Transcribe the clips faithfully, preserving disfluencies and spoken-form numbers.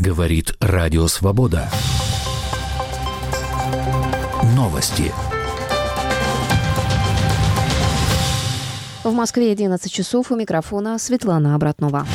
Говорит Радио Свобода. Новости. В Москве одиннадцать часов, у микрофона Светлана Обратнова.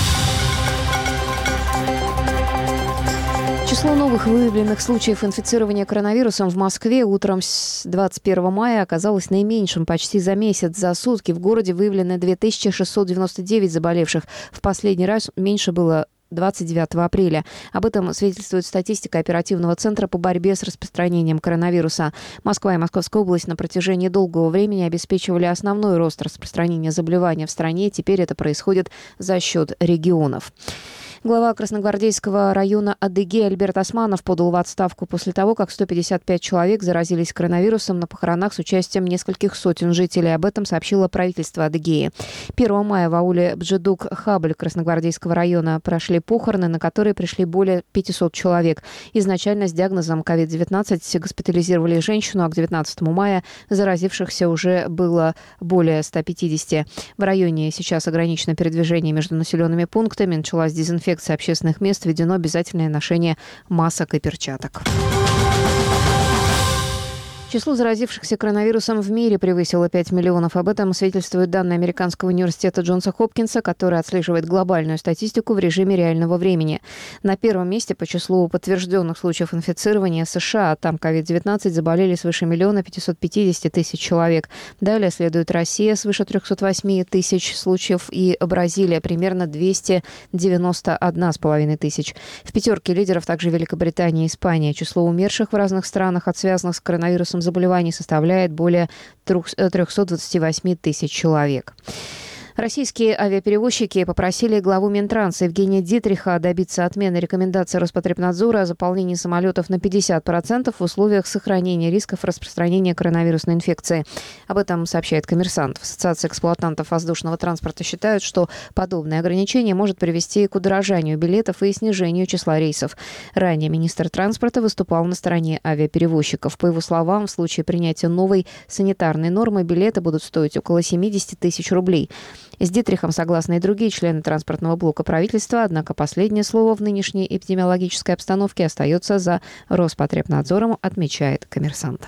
Число новых выявленных случаев инфицирования коронавирусом в Москве утром с двадцать первого мая оказалось наименьшим почти за месяц. За сутки в городе выявлено две тысячи шестьсот девяносто девять заболевших. В последний раз меньше было двадцать девятого апреля. Об этом свидетельствует статистика оперативного центра по борьбе с распространением коронавируса. Москва и Московская область на протяжении долгого времени обеспечивали основной рост распространения заболевания в стране. Теперь это происходит за счет регионов. Глава Красногвардейского района Адыгеи Альберт Османов подал в отставку после того, как сто пятьдесят пять человек заразились коронавирусом на похоронах с участием нескольких сотен жителей. Об этом сообщило правительство Адыгеи. первого мая в ауле Бджедук-Хабль Красногвардейского района прошли похороны, на которые пришли более пятисот человек. Изначально с диагнозом ковид девятнадцать госпитализировали женщину, а к девятнадцатому мая заразившихся уже было более ста пятидесяти. В районе сейчас ограничено передвижение между населенными пунктами, началась дезинфекция общественных мест, введено обязательное ношение масок и перчаток. Число заразившихся коронавирусом в мире превысило пять миллионов. Об этом свидетельствуют данные Американского университета Джонса Хопкинса, который отслеживает глобальную статистику в режиме реального времени. На первом месте по числу подтвержденных случаев инфицирования США. Там ковид девятнадцать заболели свыше миллиона пятисот пятидесяти тысяч человек. Далее следует Россия, свыше трехсот восьми тысяч случаев, и Бразилия, примерно двести девяносто одна с половиной тысяч. В пятерке лидеров также Великобритания и Испания. Число умерших в разных странах от связанных с коронавирусом заболеваний составляет более трехсот двадцати восьми тысяч человек. Российские авиаперевозчики попросили главу Минтранса Евгения Дитриха добиться отмены рекомендаций Роспотребнадзора о заполнении самолетов на пятьдесят процентов в условиях сохранения рисков распространения коронавирусной инфекции. Об этом сообщает «Коммерсант». В Ассоциации эксплуатантов воздушного транспорта считают, что подобное ограничение может привести к удорожанию билетов и снижению числа рейсов. Ранее министр транспорта выступал на стороне авиаперевозчиков. По его словам, в случае принятия новой санитарной нормы билеты будут стоить около семидесяти тысяч рублей. С Дитрихом согласны и другие члены транспортного блока правительства, однако последнее слово в нынешней эпидемиологической обстановке остается за Роспотребнадзором, отмечает «Коммерсант».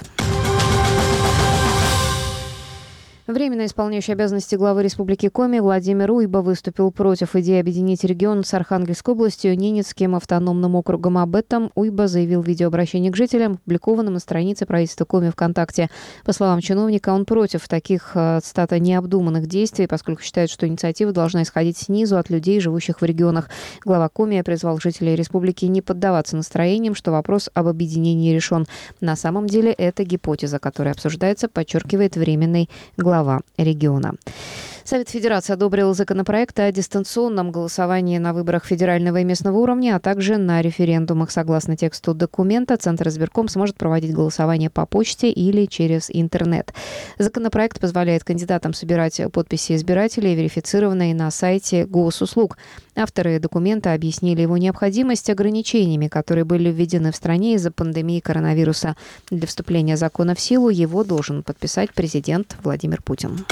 Временно исполняющий обязанности главы Республики Коми Владимир Уйба выступил против идеи объединить регион с Архангельской областью Ненецким автономным округом. Об этом Уйба заявил в видеообращении к жителям, опубликованном на странице правительства Коми ВКонтакте. По словам чиновника, он против таких, цитата, необдуманных действий, поскольку считает, что инициатива должна исходить снизу от людей, живущих в регионах. Глава Коми призвал жителей республики не поддаваться настроениям, что вопрос об объединении решен. На самом деле это гипотеза, которая обсуждается, подчеркивает временный глава глава региона. Совет Федерации одобрил законопроект о дистанционном голосовании на выборах федерального и местного уровня, а также на референдумах. Согласно тексту документа, Центр избирком сможет проводить голосование по почте или через интернет. Законопроект позволяет кандидатам собирать подписи избирателей, верифицированные на сайте госуслуг. Авторы документа объяснили его необходимость ограничениями, которые были введены в стране из-за пандемии коронавируса. Для вступления закона в силу его должен подписать президент Владимир Путин.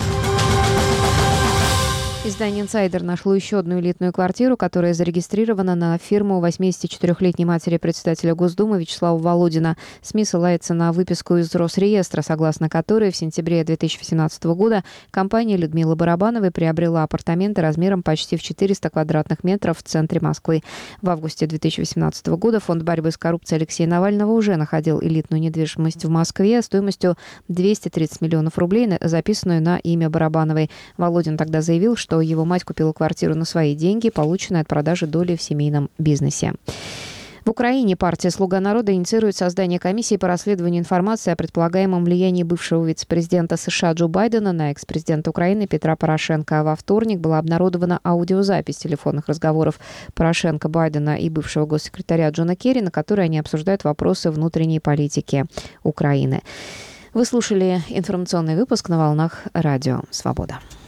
Издание «Инсайдер» нашло еще одну элитную квартиру, которая зарегистрирована на фирму восьмидесятичетырёхлетней матери председателя Госдумы Вячеслава Володина. СМИ ссылается на выписку из Росреестра, согласно которой в сентябре две тысячи восемнадцатого года компания Людмилы Барабановой приобрела апартаменты размером почти в четыреста квадратных метров в центре Москвы. В августе две тысячи восемнадцатого года Фонд борьбы с коррупцией Алексея Навального уже находил элитную недвижимость в Москве стоимостью двести тридцать миллионов рублей, записанную на имя Барабановой. Володин тогда заявил, что его мать купила квартиру на свои деньги, полученные от продажи доли в семейном бизнесе. В Украине партия «Слуга народа» инициирует создание комиссии по расследованию информации о предполагаемом влиянии бывшего вице-президента США Джо Байдена на экс-президента Украины Петра Порошенко. Во вторник была обнародована аудиозапись телефонных разговоров Порошенко, Байдена и бывшего госсекретаря Джона Керри, на которой они обсуждают вопросы внутренней политики Украины. Вы слушали информационный выпуск на волнах Радио Свобода.